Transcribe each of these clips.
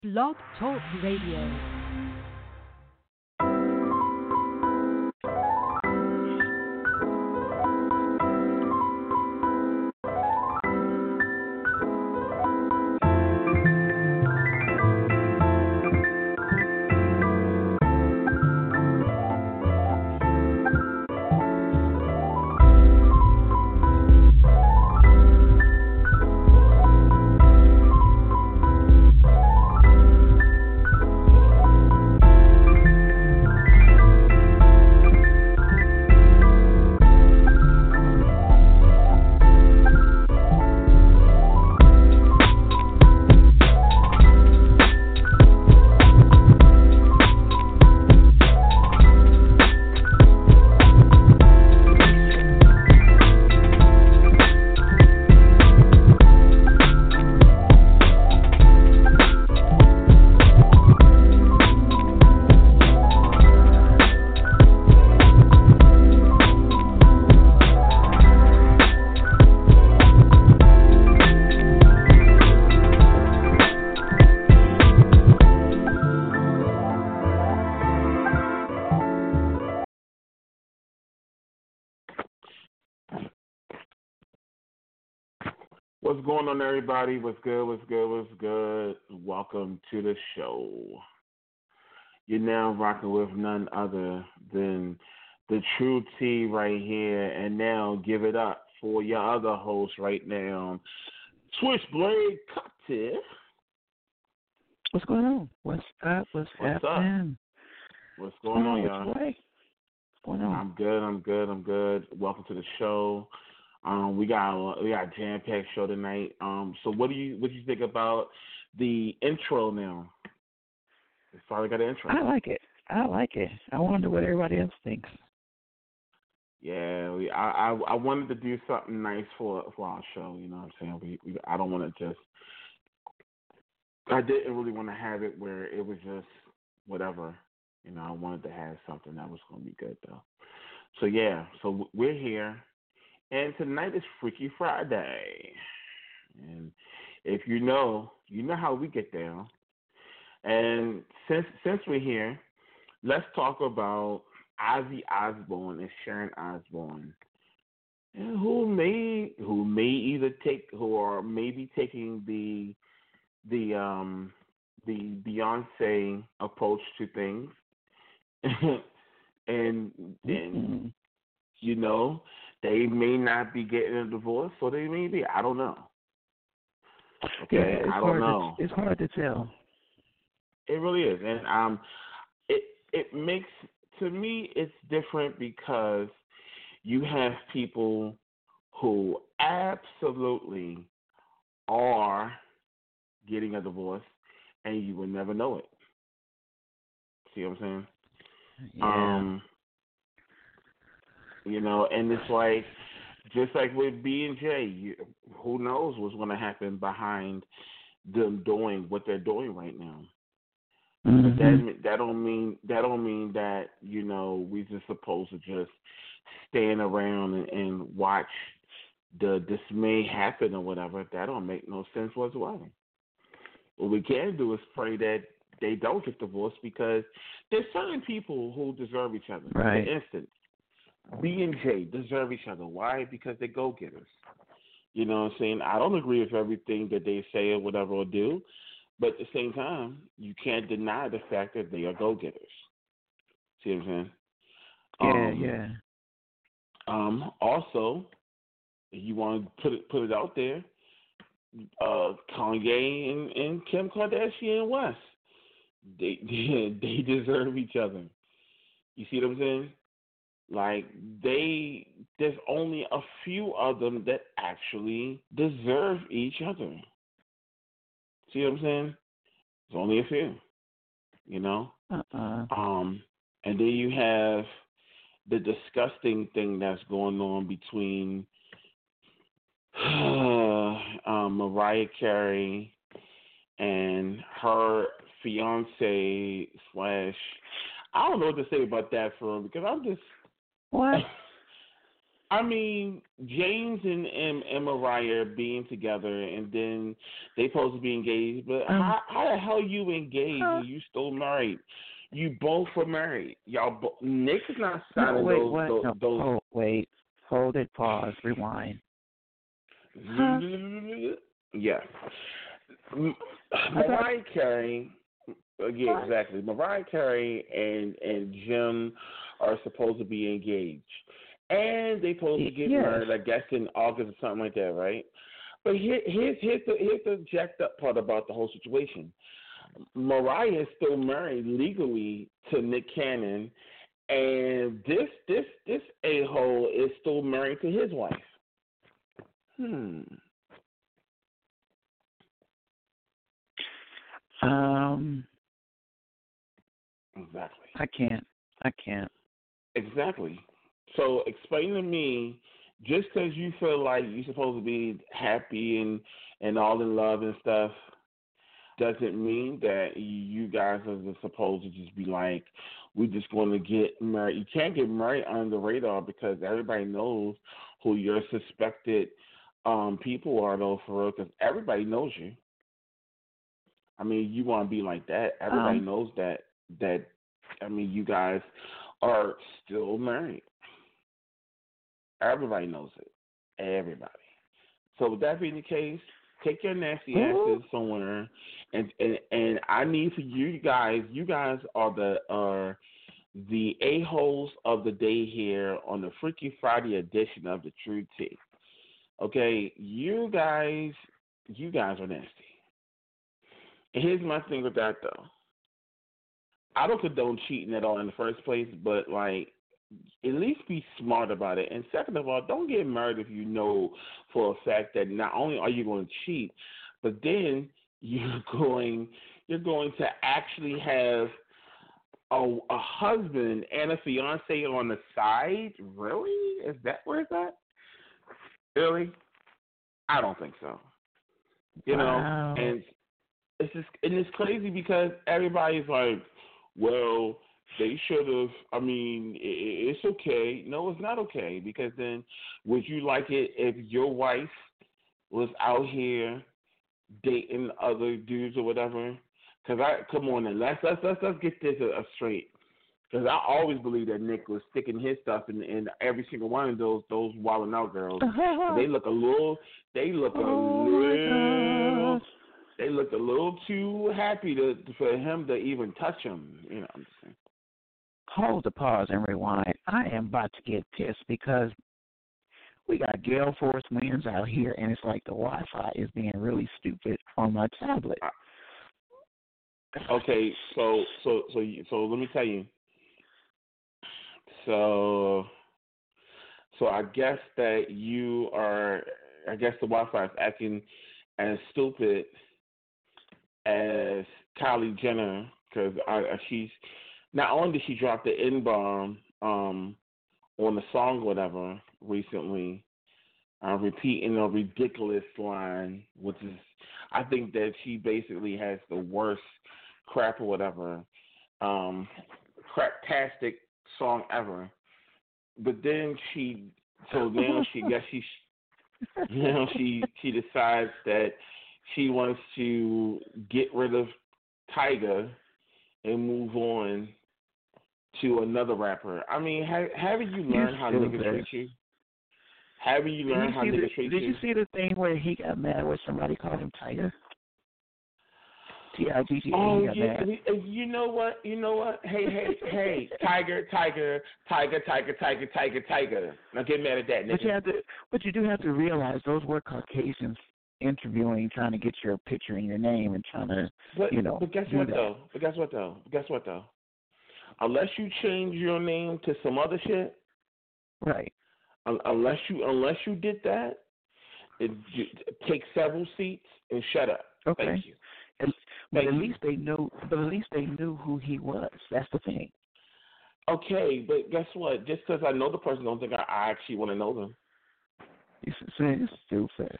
Blog Talk Radio. What's going on, everybody? What's good? What's good? What's good? Welcome to the show. You're now rocking with none other than the True T right here. And now give it up for your other host right now, Switchblade Cocktail. What's going on? What's up? What's happening? What's going on, y'all? What's going on? I'm good. Welcome to the show. We got a jam-packed show tonight. So what do you think about the intro now? It's finally got an intro. I like it. I wonder what everybody else thinks. Yeah, I wanted to do something nice for our show. You know what I'm saying? I don't want to just. I didn't really want to have it where it was just whatever. You know, I wanted to have something that was going to be good though. So yeah, so we're here. And tonight is Freaky Friday. And if you know how we get down. And since we're here, let's talk about Ozzy Osbourne and Sharon Osbourne. And who may either take who are maybe taking the Beyonce approach to things. and you know, they may not be getting a divorce, or they may be. I don't know. Okay, yeah, I don't know. It's hard to tell. It really is, and it makes, to me, it's different because you have people who absolutely are getting a divorce, and you will never know it. See what I'm saying? Yeah. You know, and it's like, just like with B and J, who knows what's going to happen behind them doing what they're doing right now. Mm-hmm. But that don't mean that, you know, we just supposed to just stand around and watch the dismay happen or whatever. That don't make no sense whatsoever. What we can do is pray that they don't get divorced, because there's certain people who deserve each other. Right. For instance, B and J deserve each other. Why? Because they're go-getters. You know what I'm saying? I don't agree with everything that they say or whatever or do, but at the same time, you can't deny the fact that they are go-getters. See what I'm saying? Yeah. Also, if you want to put it out there, Kanye and Kim Kardashian West, they deserve each other. You see what I'm saying? Like, there's only a few of them that actually deserve each other. See what I'm saying? There's only a few, you know? And then you have the disgusting thing that's going on between Mariah Carey and her fiance / I don't know what to say about that, for him, because I'm just... What? I mean, James and Mariah being together, and then they supposed to be engaged. But how the hell you engaged and you still married? You both were married. Y'all, Nick is not signing those. Oh, wait, hold it, pause, rewind. Yeah, Mariah Carey. Yeah, exactly. Mariah Carey and Jim are supposed to be engaged. And they supposed to get married, I guess, in August or something like that, right? But here's the jacked up part about the whole situation. Mariah is still married legally to Nick Cannon, and this a-hole is still married to his wife. Exactly. I can't. Exactly. So explain to me, just because you feel like you're supposed to be happy and all in love and stuff, doesn't mean that you guys are supposed to just be like, we're just going to get married. You can't get married on the radar because everybody knows who your suspected people are, though, for real, because everybody knows you. I mean, you want to be like that. Everybody knows that, I mean, you guys are still married. Everybody knows it. Everybody. So with that being the case, take your nasty asses somewhere, and I need for you guys. You guys are the a-holes of the day here on the Freaky Friday edition of the True Tea. Okay, you guys are nasty. And here's my thing with that though. I don't condone cheating at all in the first place, but like, at least be smart about it. And second of all, don't get married if you know for a fact that not only are you going to cheat, but then you're going to actually have a husband and a fiance on the side. Really? Is that where it's at? Really? I don't think so. You know, and it's crazy because everybody's like, well, they should have. I mean, it's okay. No, it's not okay, because then would you like it if your wife was out here dating other dudes or whatever? Because come on, and let's get this straight. Because I always believe that Nick was sticking his stuff in every single one of those Wildin' Out girls. They look a little too happy for him to even touch them. You know what I'm saying? Hold the pause and rewind. I am about to get pissed because we got Gale Force Winds out here, and it's like the Wi-Fi is being really stupid on my tablet. Okay, so let me tell you. So I guess that I guess the Wi-Fi is acting as stupid as Kylie Jenner, because she's not only did she drop the N-bomb on the song whatever recently, repeating a ridiculous line, which is, I think that she basically has the worst crap or whatever, craptastic song ever. But then she decides that she wants to get rid of Tyga and move on to another rapper. I mean, haven't you learned how niggas treat you? Haven't you learned how niggas treat you? Did you see the thing where he got mad when somebody called him Tiger? T-I-G-G-A, oh, he got mad. You know what? Hey, Tiger. Now get mad at that, nigga. But you do have to realize those were Caucasians interviewing, trying to get your picture in your name and trying to, But guess what though? Unless you change your name to some other shit, right? Unless you did that, take several seats and shut up. Okay. Thank you. But at least they knew. But at least they knew who he was. That's the thing. Okay, but guess what? Just because I know the person, don't think I actually want to know them. It's stupid.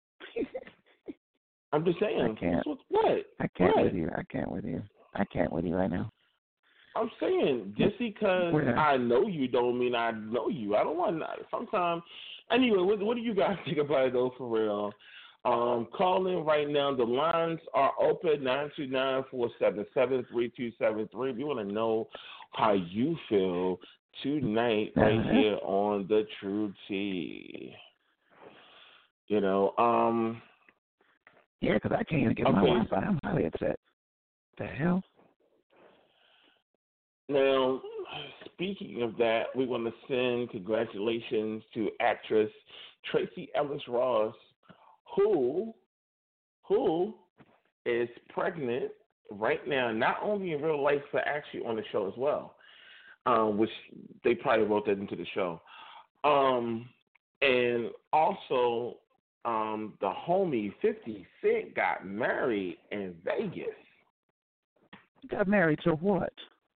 I'm just saying. I can't. What? I can't with you. I can't with you right now. I'm saying just because I know you don't mean I know you. I don't want to. Sometimes, anyway. What do you guys think about it though? For real. Call in right now. The lines are open 929-477-3273. We want to know how you feel tonight right here on the True Tea. You know, yeah, because I can't even get my Wi-Fi. I'm highly upset. The hell? Now, speaking of that, we want to send congratulations to actress Tracy Ellis Ross, who is pregnant right now, not only in real life, but actually on the show as well, which they probably wrote that into the show. And also, the homie 50 Cent got married in Vegas. Got married to what?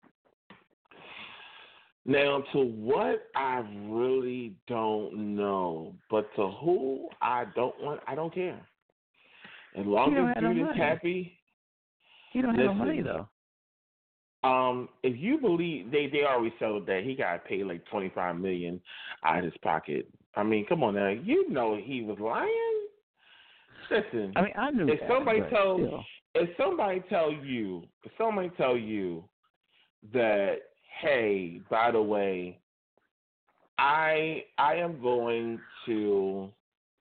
Now, to what I really don't know, but to who I don't care. As long as dude is happy. He don't have no money though. If you believe they already settled that he got paid like $25 million out of his pocket. I mean, come on now, you know he was lying. Listen, I mean, I knew if that, somebody tell you that, hey, by the way, I am going to.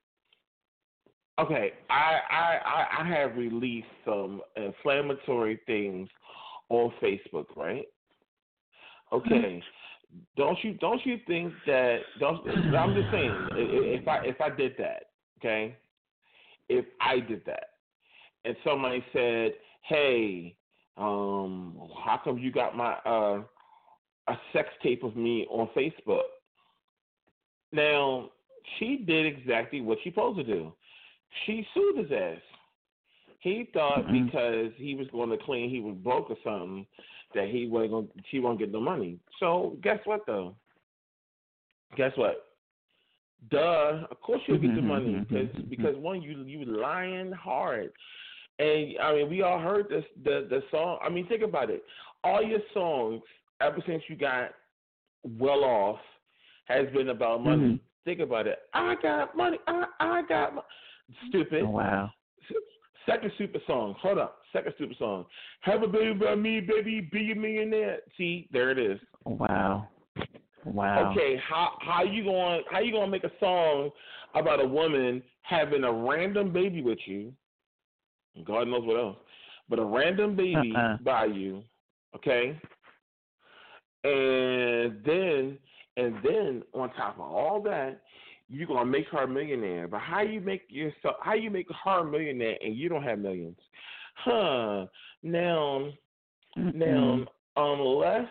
Okay, I have released some inflammatory things on Facebook, right? Okay, don't you think that? I'm just saying, if I did that, okay, if I did that, and somebody said, hey, how come you got my a sex tape of me on Facebook? Now, she did exactly what she's supposed to do. She sued his ass. He thought because he was going to claim he was broke or something that she won't get no money. So guess what though? Guess what? Duh. Of course you'll get the money because one, you lying hard. And I mean, we all heard the song. I mean, think about it. All your songs ever since you got well off has been about money. Think about it. I got money. I got money. Stupid. Oh, wow. Second stupid song. Hold up. Second stupid song. Have a baby by me, baby. Be a millionaire. See, there it is. Wow. Wow. Okay, how you gonna make a song about a woman having a random baby with you? God knows what else, but a random baby by you, okay? And then on top of all that, you're gonna make her a millionaire. But how you make her a millionaire and you don't have millions? Now, unless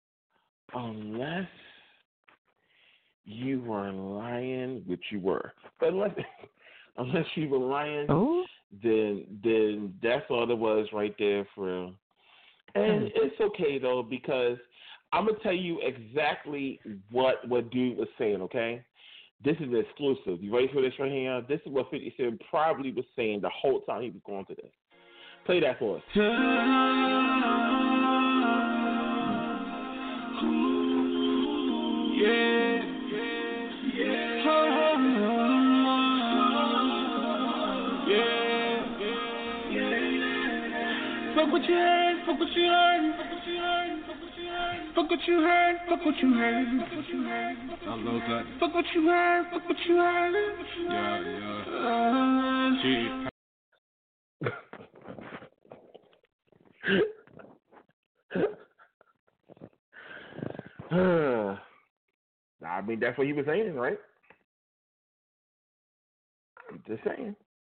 you were lying, which you were, but unless you were lying, then that's all it was right there for real. And it's okay though, because I'm gonna tell you exactly what dude was saying. Okay, this is exclusive. You ready for this right here? This is what 50 Cent probably was saying the whole time he was going to this. Play that for us. Fuck what you heard, fuck what you heard, fuck what you heard, fuck what you heard, I love that. Fuck what you heard, fuck what you heard. I mean, that's what he was saying, right? I'm just saying.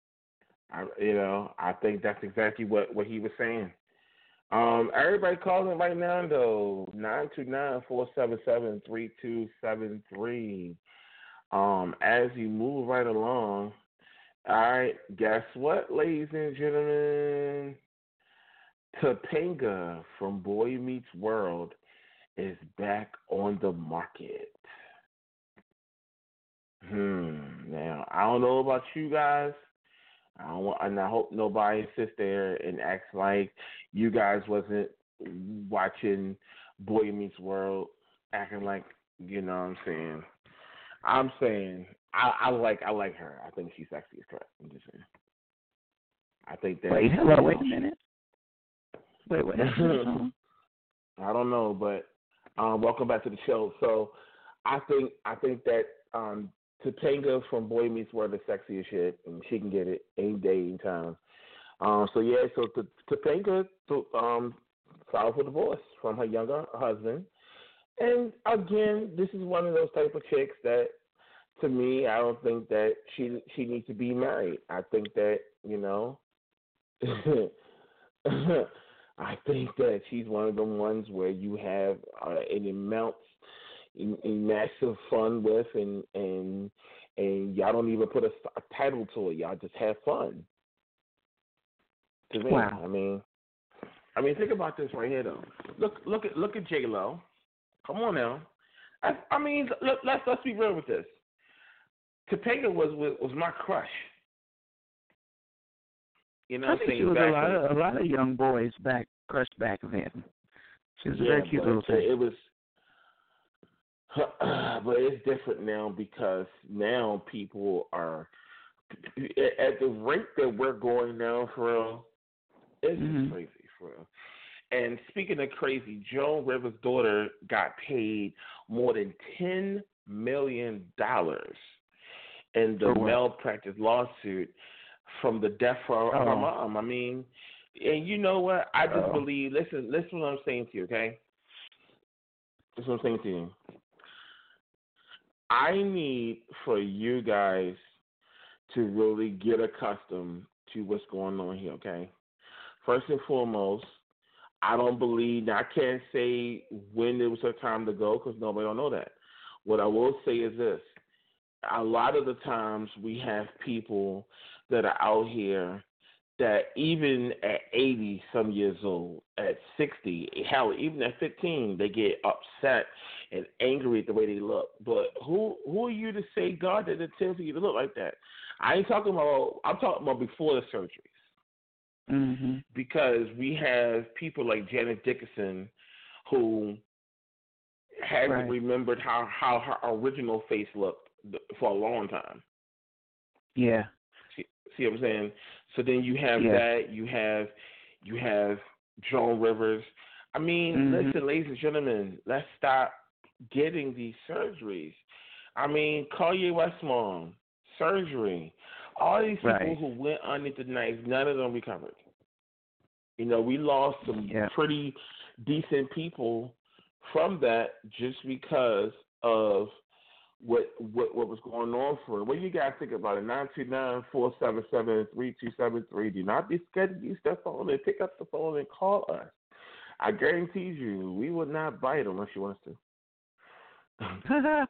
I think that's exactly what he was saying. Everybody calling right now though, 929-477-3273. As you move right along, all right, guess what, ladies and gentlemen? Topanga from Boy Meets World is back on the market. Now, I don't know about you guys. And I hope nobody sits there and acts like you guys wasn't watching Boy Meets World, acting like, you know what I'm saying. I'm saying I like her. I think she's sexy as crap. I'm just saying. I think that. Wait, hello, wait a minute. Wait, I don't know, but welcome back to the show. So I think that Topanga from Boy Meets World is sexy as shit, and she can get it any day, any time. So Topanga filed for divorce from her younger husband. And again, this is one of those type of chicks that, to me, I don't think that she needs to be married. I think that, you know, I think that she's one of the ones where you have an massive fun with, and y'all don't even put a title to it. Y'all just have fun. To me, wow. I mean, think about this right here, though. Look at J-Lo. Come on now. Let's be real with this. Topanga was my crush. You know, I think she was a lot of young boys crushed back then. She was a very cute little thing. It was, but it's different now because now people are at the rate that we're going now, for real. It's just crazy, for real. And speaking of crazy, Joan Rivers' daughter got paid more than $10 million in the malpractice lawsuit from the death of her mom. I mean, and you know what? I just believe, listen what I'm saying to you, okay? This is what I'm saying to you. I need for you guys to really get accustomed to what's going on here, okay? First and foremost, I can't say when it was her time to go because nobody don't know that. What I will say is this. A lot of the times we have people that are out here that even at 80 some years old, at 60, hell, even at 15, they get upset and angry at the way they look. But who are you to say God didn't tell you to look like that? I'm talking about before the surgeries. Mm-hmm. Because we have people like Janet Dickinson who hasn't remembered how her original face looked for a long time. Yeah. See what I'm saying? So then you have that. You have Joan Rivers. I mean, listen, ladies and gentlemen, let's stop getting these surgeries. I mean, Kanye West's mom, surgery. All these people who went under the knife, none of them recovered. You know, we lost some pretty decent people from that just because of what was going on for it. What do you guys think about it? 929-477-3273. Do not be scared to use that phone and pick up the phone and call us. I guarantee you, we would not bite unless you want us to.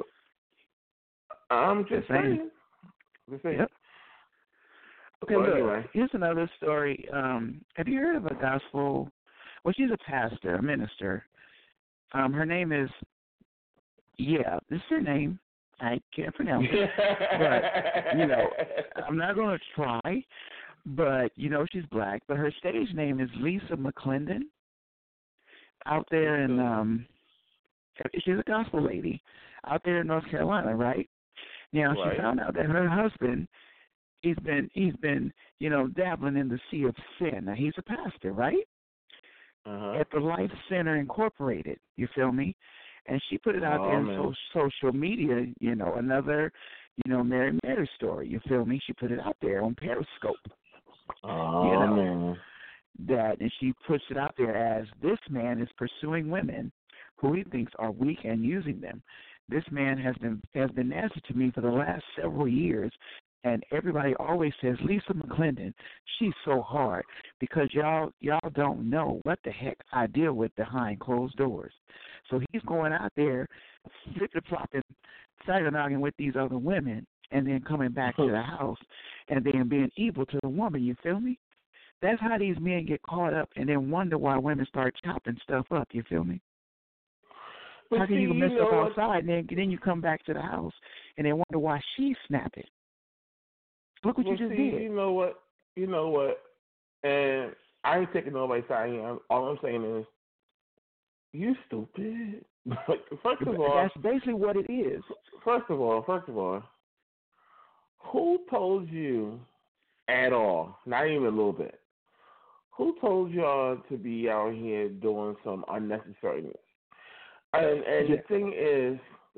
I'm just saying. Yep. Okay, well, look, anyway. Here's another story. Have you heard of a gospel? Well, she's a pastor, a minister. Her name is, this is her name. I can't pronounce it. But, you know, I'm not going to try. But, you know, she's black. But her stage name is Lisa McClendon. Out there in, she's a gospel lady out there in North Carolina, right? Now, she found out that her husband, he's been, you know, dabbling in the sea of sin. Now, he's a pastor, right? At the Life Center Incorporated, you feel me? And she put it out there in social media, you know, another, you know, Mary story, you feel me? She put it out there on Periscope. Man. That, and she puts it out there as this man is pursuing women who he thinks are weak and using them. This man has been nasty to me for the last several years, and everybody always says, Lisa McClendon, she's so hard because y'all don't know what the heck I deal with behind closed doors. So he's going out there, flip-flopping, sagging with these other women, and then coming back to the house and then being evil to the woman, you feel me? That's how these men get caught up and then wonder why women start chopping stuff up, you feel me? But how can you mess up outside and then you come back to the house and then wonder why she's snapping? Look what you just did. You know what? And I ain't taking nobody's side here. All I'm saying is, you stupid. First of all, that's basically what it is. First of all, who told you at all? Not even a little bit. Who told y'all to be out here doing some unnecessariness? And the thing is,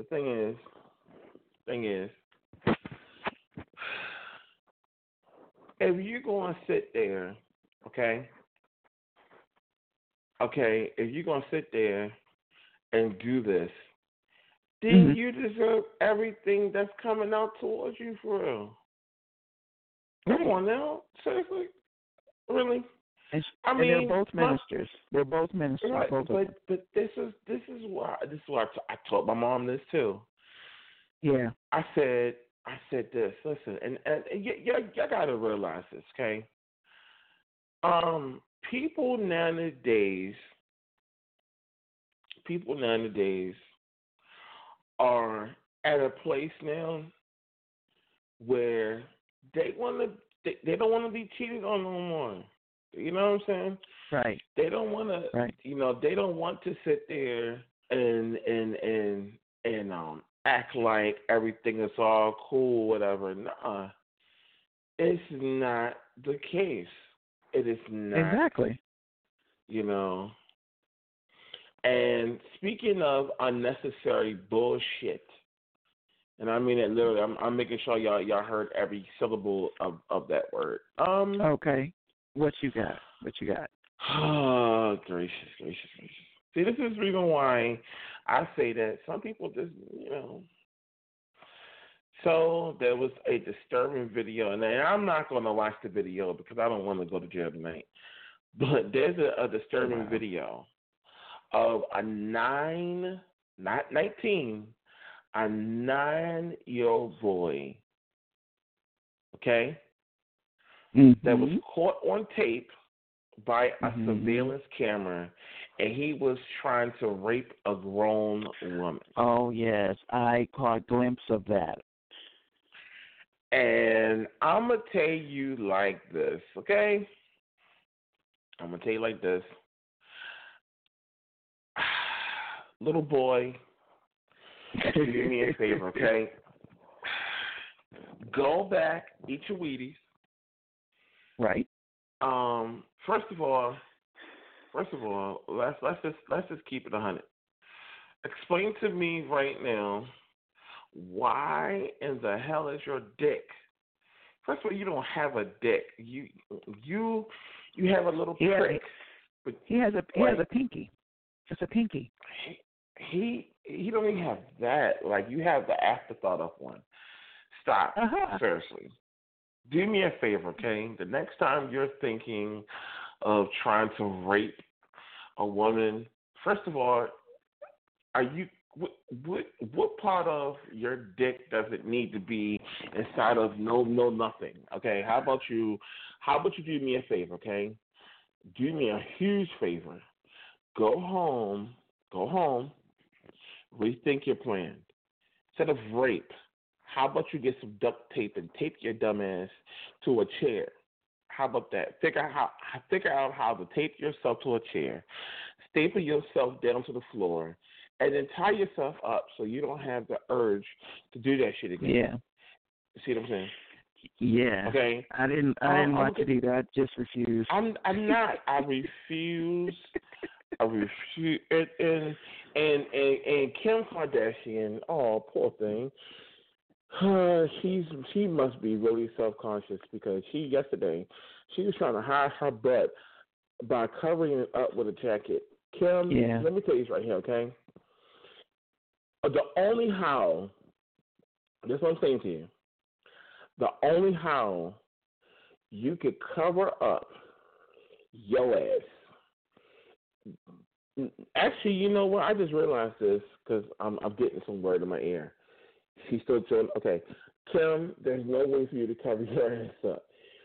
if you're going to sit there, okay, if you're going to sit there and do this, then you deserve everything that's coming out towards you for real. Come on now, seriously, really? And I mean, they're both ministers. They're both ministers. Right, both of them. but this is why I taught my mom this too. Yeah. I said this. Listen, and you gotta realize this, okay? People nowadays are at a place now where they don't want to be cheated on no more. You know what I'm saying? Right. They don't want to. Right. They don't want to sit there and act like everything is all cool, whatever. Nah, it's not the case. It is not. Exactly. And speaking of unnecessary bullshit, and I mean it literally, I'm making sure y'all heard every syllable of that word. Okay. What you got? Oh, gracious. See, this is the reason why I say that some people just, So there was a disturbing video, and I'm not going to watch the video because I don't want to go to jail tonight. But there's a disturbing video of a 9-year-old boy, okay, that was caught on tape by a surveillance camera, and he was trying to rape a grown woman. Oh, yes. I caught a glimpse of that. And I'm going to tell you like this, okay? Little boy, do me a favor, okay? Go back, eat your Wheaties. Right. First of all, let's just keep it 100. Explain to me right now, why in the hell is your dick? First of all, you don't have a dick. You have a little prick. He has a pinky. It's a pinky. He don't even have that. Like, you have the afterthought of one. Stop. Seriously. Do me a favor, okay? The next time you're thinking of trying to rape a woman, first of all, what part of your dick does it need to be inside of no nothing? Okay, how about you do me a favor, okay? Do me a huge favor. Go home, rethink your plan. Instead of rape, how about you get some duct tape and tape your dumb ass to a chair? How about that? Figure out how to tape yourself to a chair, staple yourself down to the floor, and then tie yourself up so you don't have the urge to do that shit again. Yeah. See what I'm saying? Yeah. Okay. I didn't want to do that. I just refused. I'm not. I refuse. And Kim Kardashian, oh, poor thing. She must be really self-conscious because yesterday she was trying to hide her butt by covering it up with a jacket. Kim, let me tell you this right here, okay? The only how, that's what I'm saying to you, the only how you could cover up your ass. Actually, you know what? I just realized this because I'm getting some word in my ear. She's still chilling. Okay, Kim, there's no way for you to cover your ass up.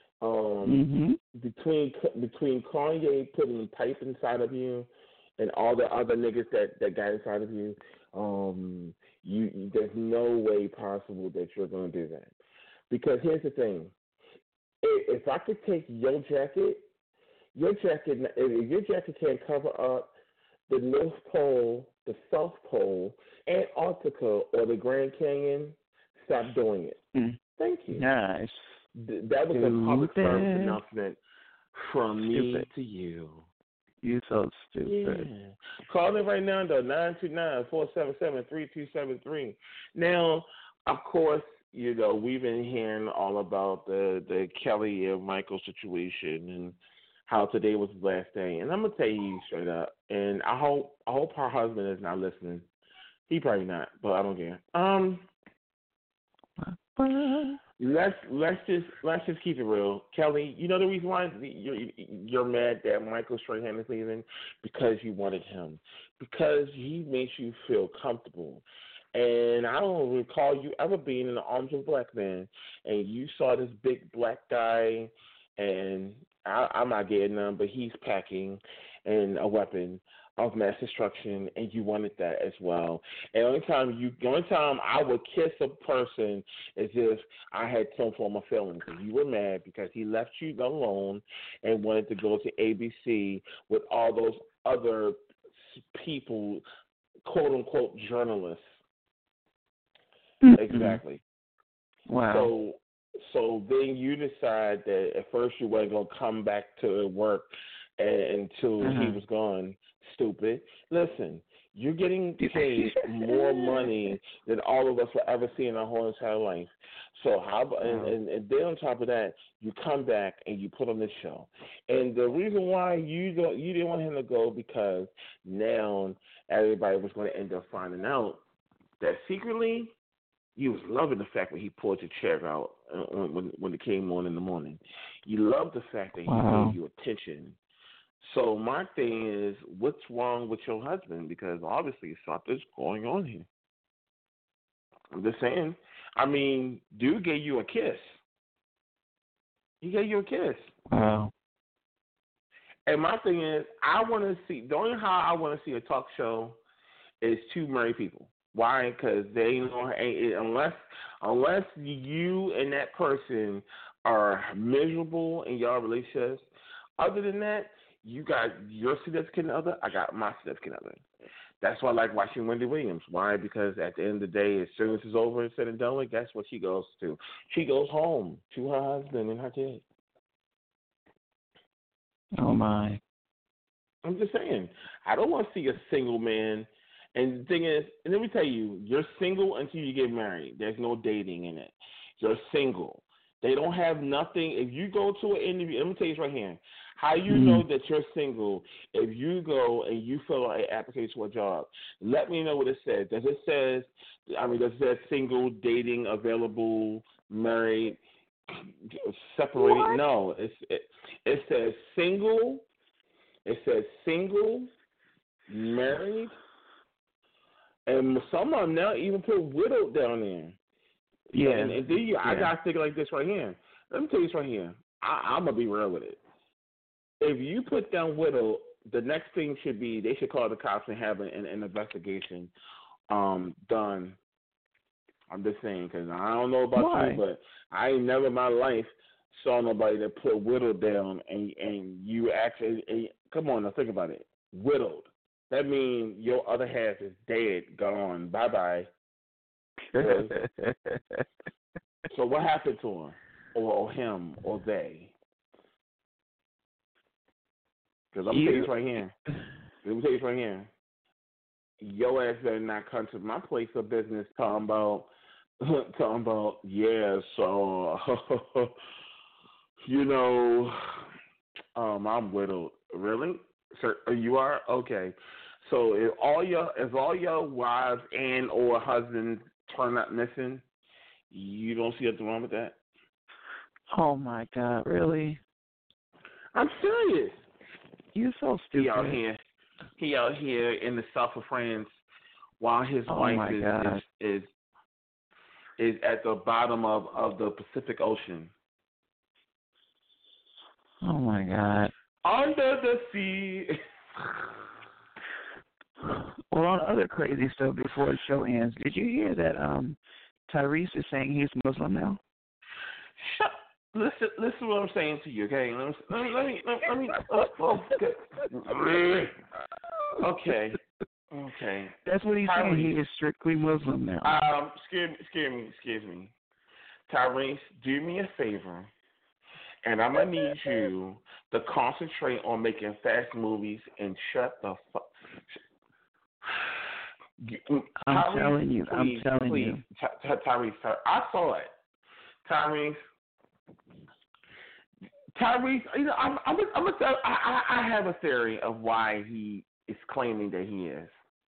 Between Kanye putting pipe inside of you and all the other niggas that got inside of you, there's no way possible that you're going to do that. Because here's the thing. If I could take your jacket, your jacket, if your jacket can't cover up the North Pole, the South Pole, Antarctica, or the Grand Canyon, stop doing it. Thank you. Nice. That was a public service announcement from me to you. You so stupid. Yeah. Call in right now, though, 929-477-3273. Now, of course, you know, we've been hearing all about the Kelly and Michael situation and how today was his last day. And I'm going to tell you straight up, and I hope her husband is not listening. He probably not, but I don't care. Let's just keep it real, Kelly. You know the reason why you're mad that Michael Strahan is leaving? Because you wanted him, because he makes you feel comfortable. And I don't recall you ever being in the arms of a black man, and you saw this big black guy, and I'm not getting none, but he's packing and a weapon of mass destruction, and you wanted that as well. And the only time I would kiss a person is if I had some form of feelings. And you were mad because he left you alone and wanted to go to ABC with all those other people, quote unquote journalists. Mm-hmm. Exactly. Wow. So then you decide that at first you weren't going to come back to work until he was gone. Stupid. Listen, you're getting paid more money than all of us will ever see in our whole entire life. So and then on top of that, you come back and you put on this show. And the reason why you didn't want him to go because now everybody was going to end up finding out that secretly you was loving the fact that he pulled your chair out when it came on in the morning. You loved the fact that he gave you attention. So my thing is, what's wrong with your husband? Because obviously something's going on here. I'm just saying. I mean, dude gave you a kiss. He gave you a kiss. Wow. And my thing is, the only how I want to see a talk show is two married people. Why? Because they know, unless you and that person are miserable in your relationships. Other than that, you got your significant other, I got my significant other. That's why I like watching Wendy Williams. Why? Because at the end of the day, as soon as it's over and said and done with, guess what she goes to? She goes home to her husband and her kid. Oh, my. I'm just saying. I don't want to see a single man. And the thing is, and let me tell you, you're single until you get married. There's no dating in it. You're single. They don't have nothing. If you go to an interview, let me tell you this right here. How you know that you're single if you go and you fill out an application for a job? Let me know what it says. Does it say single, dating, available, married, separated? What? No. It says single. It says single, married, and some of them now even put widowed down there. Yeah. And then I got to think like this right here. Let me tell you this right here. I'm going to be real with it. If you put down widow, the next thing should be they should call the cops and have an investigation done. I'm just saying because I don't know about you, but I ain't never in my life saw nobody that put widow down and you actually come on now think about it. Widowed. That means your other half is dead, gone, bye-bye. So what happened to him or him or they? Because I'm going to tell you this right here. Your ass better not come to my place of business talking about, yeah, so, you know, I'm widowed. Really? Sir, you are? Okay. So if all your wives and or husbands turn up missing, you don't see nothing wrong with that? Oh, my God. Really? I'm serious. You're so stupid. He out here in the south of France while his wife is at the bottom of the Pacific Ocean. Oh, my God. Under the sea. Well, on other crazy stuff before the show ends, did you hear that Tyrese is saying he's Muslim now? listen what I'm saying to you, okay? Let me okay. Okay. That's what he's saying. He is strictly Muslim now. Excuse me. Tyrese, do me a favor, and I'm gonna need you to concentrate on making fast movies and shut the fuck. I'm telling you. Tyrese, I saw it. Tyrese, you know, I have a theory of why he is claiming that he is.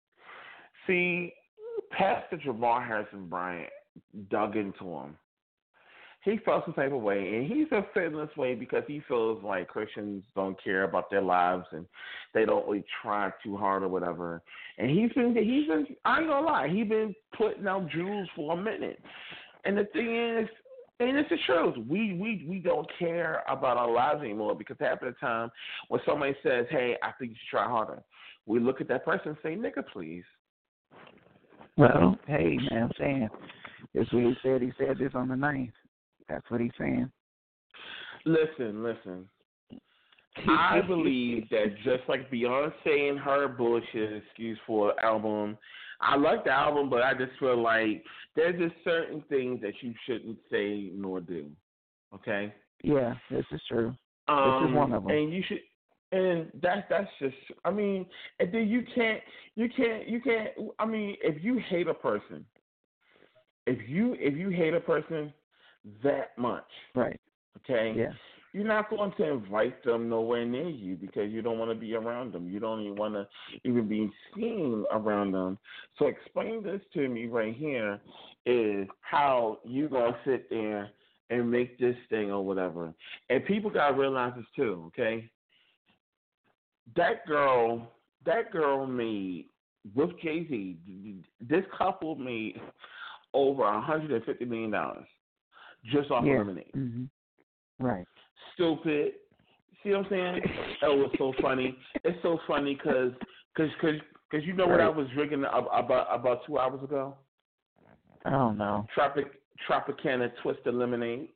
See, Pastor Jamal Harrison Bryant dug into him. He felt some type of way, and he's feeling this way because he feels like Christians don't care about their lives and they don't really try too hard or whatever. And he's been I ain't gonna lie, he's been putting out jewels for a minute. And the thing is, and it's the truth, we don't care about our lives anymore because half of the time when somebody says, hey, I think you should try harder, we look at that person and say, nigga, please. Well, hey, man, I'm saying, that's what he said. He said this on the 9th. That's what he's saying. Listen. I believe that just like Beyonce and her bullshit excuse for album, I like the album, but I just feel like there's just certain things that you shouldn't say nor do. Okay? Yeah, this is true. This is one of them. And you should. And that's just. I mean, and then you can't. I mean, if you hate a person, if you hate a person that much, right? Okay. Yeah. You're not going to invite them nowhere near you because you don't want to be around them. You don't even want to even be seen around them. So explain this to me right here is how you going to sit there and make this thing or whatever. And people got to realize this too, okay? That girl made, with Jay-Z, this couple made over $150 million just off of Lemonade. Mm-hmm. Right. Stupid. See what I'm saying? That was so funny. It's so funny because you know what I was drinking about 2 hours ago? I don't know. Tropicana Twisted Lemonade.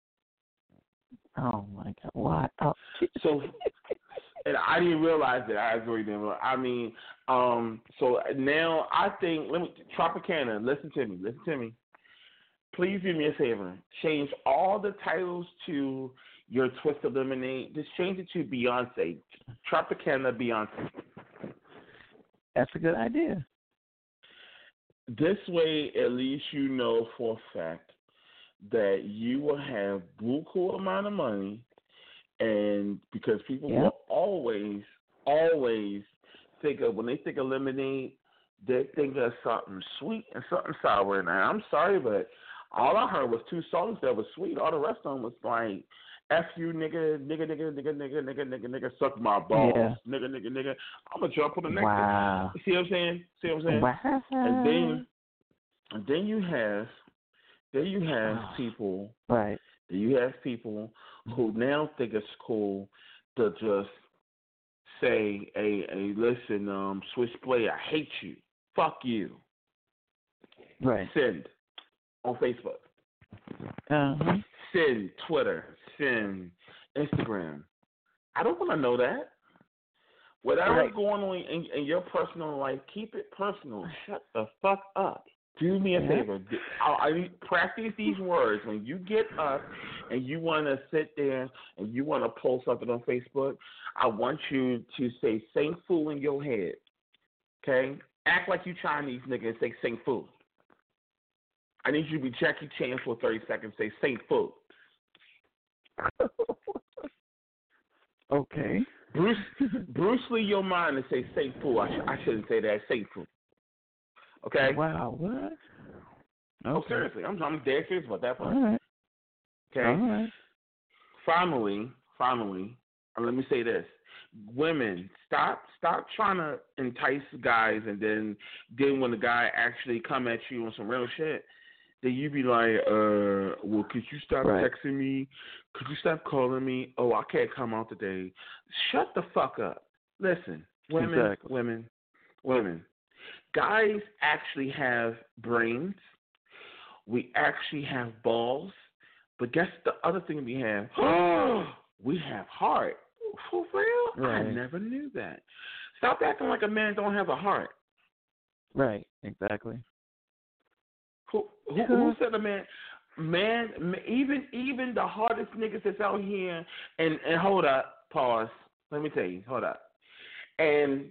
Oh my God! What? Oh. So, and I didn't realize that. I really didn't realize. I mean, so now I think Tropicana. Listen to me. Please do me a favor. Change all the titles to your Twisted Lemonade. Just change it to Beyonce. Tropicana Beyonce. That's a good idea. This way, at least you know for a fact that you will have buku amount of money, and because people will always think of, when they think of lemonade, they think of something sweet and something sour. And I'm sorry, but all I heard was 2 songs that was sweet. All the rest of them was like, F you, nigga, suck my balls, nigga. I'm gonna jump on the next one. Wow. See what I'm saying? Wow. And then you have people. Right. You have people who now think it's cool to just say, hey, listen, Switchblade, I hate you. Fuck you. Right. Send on Facebook. Uh-huh. Send Twitter. Send Instagram. I don't want to know that. Whatever's going on in your personal life, keep it personal. Shut the fuck up. Do me a favor. I practice these words. When you get up and you want to sit there and you want to post something on Facebook, I want you to say Saint Fu in your head. Okay? Act like you Chinese nigga and say Saint Fu. I need you to be Jackie Chan for 30 seconds. Say Saint Fu. Okay. Bruce Lee your mind and say Saint Fu. I shouldn't say that. Saint Fu. Okay? Wow, what? Okay. Oh, seriously. I'm dead serious about that part. All right. Okay? All right. Finally, let me say this. Women, stop trying to entice guys, and then when the guy actually come at you on some real shit, then you be like, well, could you stop texting me? Could you stop calling me? Oh, I can't come out today. Shut the fuck up. Listen, women. Guys actually have brains. We actually have balls. But guess the other thing we have? We have heart. For real? Right. I never knew that. Stop acting like a man don't have a heart. Right. Exactly. Who said a man? Man, even the hardest niggas that's out here, and hold up, pause. Let me tell you, hold up. And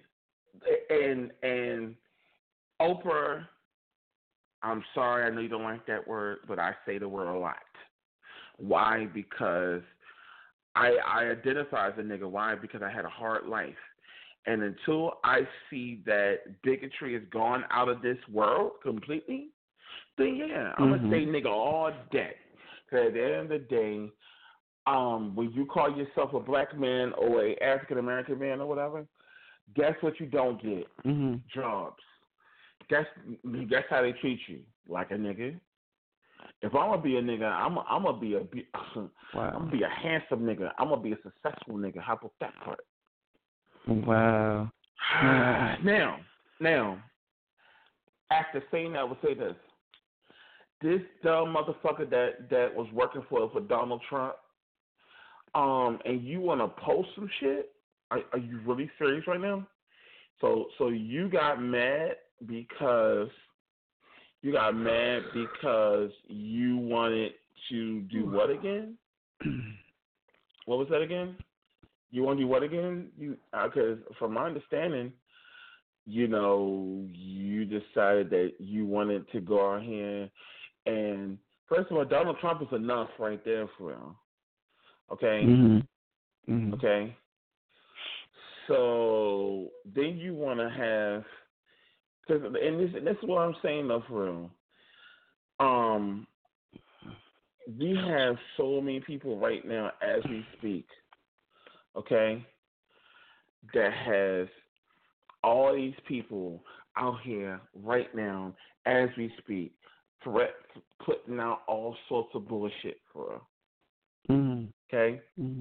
Oprah, I'm sorry, I know you don't like that word, but I say the word a lot. Why? Because I identify as a nigga. Why? Because I had a hard life. And until I see that bigotry has gone out of this world completely, then yeah, I'm going to say nigga all day. Because at the end of the day, when you call yourself a black man or a African American man or whatever, guess what you don't get? Jobs. Guess how they treat you? Like a nigga. If I'm gonna be a nigga, I'm gonna be I'm gonna be a handsome nigga. I'm gonna be a successful nigga. How about that part? Wow. Now, after saying that, I would say this: this dumb motherfucker that was working for Donald Trump, and you wanna post some shit? Are you really serious right now? So you got mad because you wanted to do what again? What was that again? You want to do what again? Because from my understanding, you decided that you wanted to go out here and first of all, Donald Trump is enough right there for real. Okay? Okay? So then you want to have, and this is what I'm saying though for real. We have so many people right now as we speak, okay, that has all these people out here right now as we speak, putting out all sorts of bullshit for real. Okay?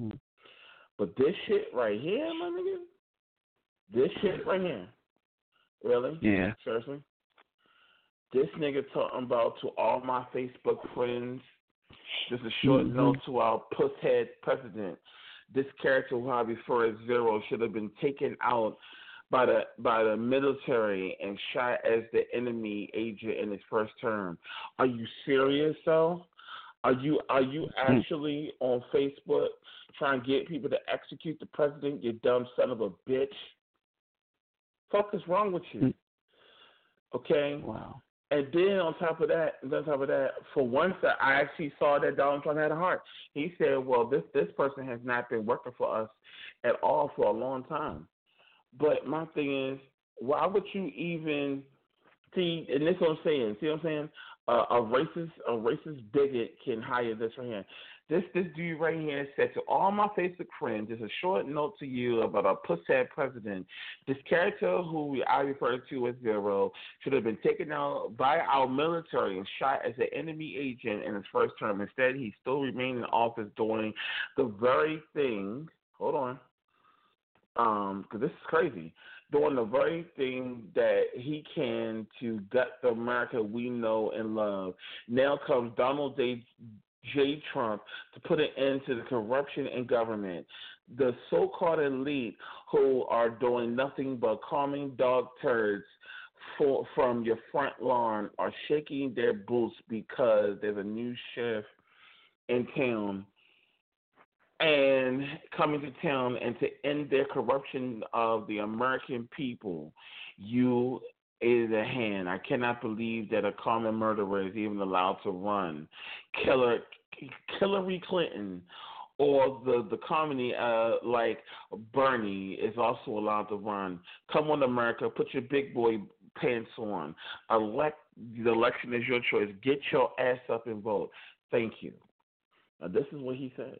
But this shit right here, my nigga, this shit right here, really? Yeah. Seriously? This nigga talking about to all my Facebook friends, just a short note to our pusshead president. This character who I refer as Zero should have been taken out by the military and shot as the enemy agent in his first term. Are you serious though? Are you actually on Facebook trying to get people to execute the president, you dumb son of a bitch? Fuck is wrong with you? Okay? Wow. And then on top of that, for once that I actually saw that Donald Trump had a heart. He said, well, this person has not been working for us at all for a long time. But my thing is, why would you even see, and this is what I'm saying, see what I'm saying? A racist bigot can hire this right here. This dude right here said to all my Facebook friends, just a short note to you about our pusshead president. This character who I refer to as Zero should have been taken out by our military and shot as an enemy agent in his first term. Instead, he still remained in office doing the very thing. Hold on. Because this is crazy. Doing the very thing that he can to gut the America we know and love. Now comes Donald J. Trump to put an end to the corruption in government. The so-called elite who are doing nothing but calming dog turds from your front lawn are shaking their boots because there's a new sheriff in town and coming to town and to end their corruption of the American people. You is a hand. I cannot believe that a common murderer is even allowed to run. Hillary Clinton or the comedy like Bernie is also allowed to run. Come on, America, put your big boy pants on. The election is your choice. Get your ass up and vote. Thank you. Now, this is what he said.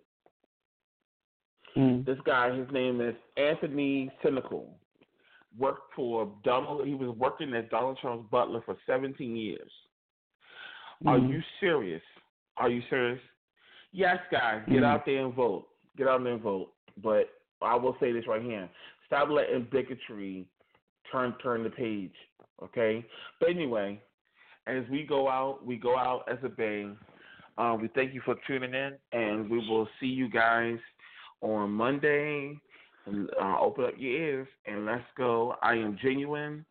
This guy, his name is Anthony Cynical. Worked for Donald. He was working as Donald Trump's butler for 17 years. Are you serious? Are you serious? Yes, guys, get out there and vote. Get out there and vote. But I will say this right here: stop letting bigotry turn the page. Okay. But anyway, as we go out as a bang. We thank you for tuning in, and we will see you guys on Monday. And, open up your ears, and let's go. I am Genuine.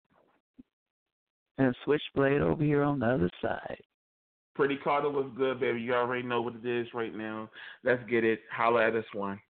And Switchblade over here on the other side. Pretty Carter was good, baby. You already know what it is right now. Let's get it. Holla at us one.